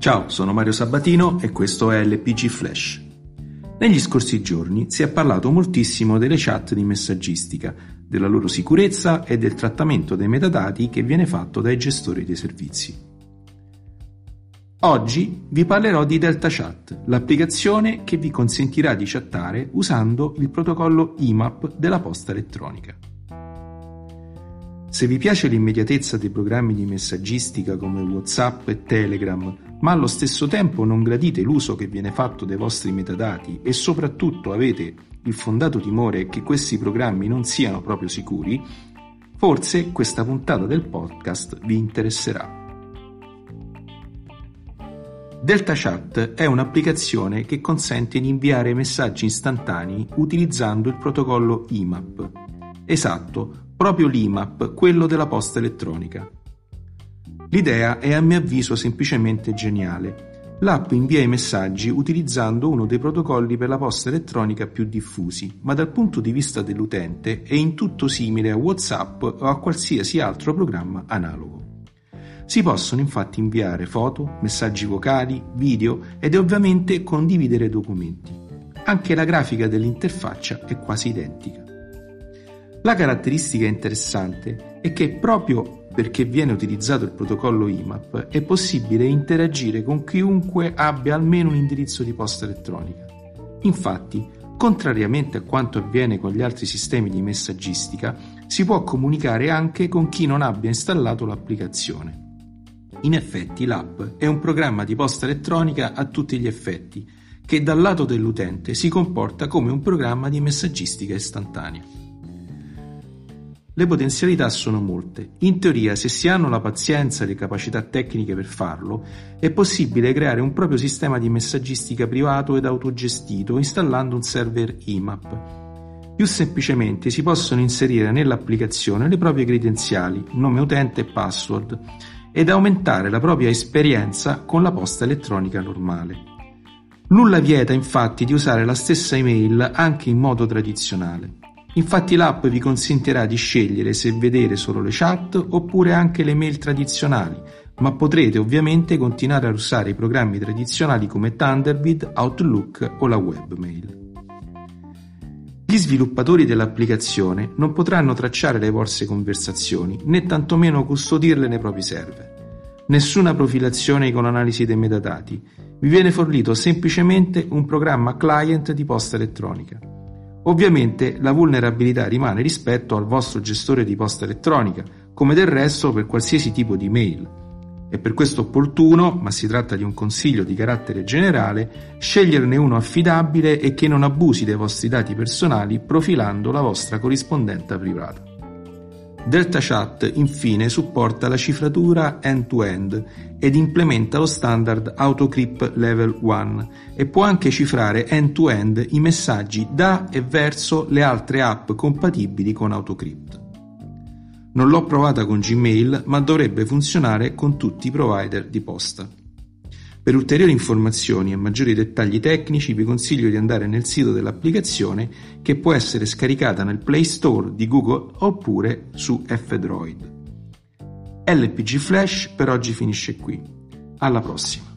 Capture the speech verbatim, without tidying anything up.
Ciao, sono Mario Sabatino e questo è L P G Flash. Negli scorsi giorni si è parlato moltissimo delle chat di messaggistica, della loro sicurezza e del trattamento dei metadati che viene fatto dai gestori dei servizi. Oggi vi parlerò di DeltaChat, l'applicazione che vi consentirà di chattare usando il protocollo I M A P della posta elettronica. Se vi piace l'immediatezza dei programmi di messaggistica come WhatsApp e Telegram, ma allo stesso tempo non gradite l'uso che viene fatto dei vostri metadati e soprattutto avete il fondato timore che questi programmi non siano proprio sicuri, forse questa puntata del podcast vi interesserà. DeltaChat è un'applicazione che consente di inviare messaggi istantanei utilizzando il protocollo I M A P. Esatto, proprio l'I M A P, quello della posta elettronica. L'idea è a mio avviso semplicemente geniale. L'app invia i messaggi utilizzando uno dei protocolli per la posta elettronica più diffusi, ma dal punto di vista dell'utente è in tutto simile a WhatsApp o a qualsiasi altro programma analogo. Si possono infatti inviare foto, messaggi vocali, video ed ovviamente condividere documenti. Anche la grafica dell'interfaccia è quasi identica. La caratteristica interessante è che proprio perché viene utilizzato il protocollo I M A P è possibile interagire con chiunque abbia almeno un indirizzo di posta elettronica. Infatti, contrariamente a quanto avviene con gli altri sistemi di messaggistica, si può comunicare anche con chi non abbia installato l'applicazione. In effetti l'app è un programma di posta elettronica a tutti gli effetti, che dal lato dell'utente si comporta come un programma di messaggistica istantanea. Le potenzialità sono molte. In teoria, se si hanno la pazienza e le capacità tecniche per farlo, è possibile creare un proprio sistema di messaggistica privato ed autogestito installando un server I M A P. Più semplicemente si possono inserire nell'applicazione le proprie credenziali, nome utente e password, ed aumentare la propria esperienza con la posta elettronica normale. Nulla vieta infatti di usare la stessa email anche in modo tradizionale. Infatti l'app vi consentirà di scegliere se vedere solo le chat oppure anche le mail tradizionali, ma potrete ovviamente continuare a usare i programmi tradizionali come Thunderbird, Outlook o la webmail. Gli sviluppatori dell'applicazione non potranno tracciare le vostre conversazioni né tantomeno custodirle nei propri server. Nessuna profilazione con analisi dei metadati, vi viene fornito semplicemente un programma client di posta elettronica. Ovviamente la vulnerabilità rimane rispetto al vostro gestore di posta elettronica, come del resto per qualsiasi tipo di mail. È per questo opportuno, ma si tratta di un consiglio di carattere generale, sceglierne uno affidabile e che non abusi dei vostri dati personali profilando la vostra corrispondenza privata. DeltaChat infine supporta la cifratura end-to-end ed implementa lo standard AutoCrypt Level uno e può anche cifrare end-to-end i messaggi da e verso le altre app compatibili con AutoCrypt. Non l'ho provata con Gmail, ma dovrebbe funzionare con tutti i provider di posta. Per ulteriori informazioni e maggiori dettagli tecnici vi consiglio di andare nel sito dell'applicazione che può essere scaricata nel Play Store di Google oppure su F-Droid. L P G Flash per oggi finisce qui. Alla prossima!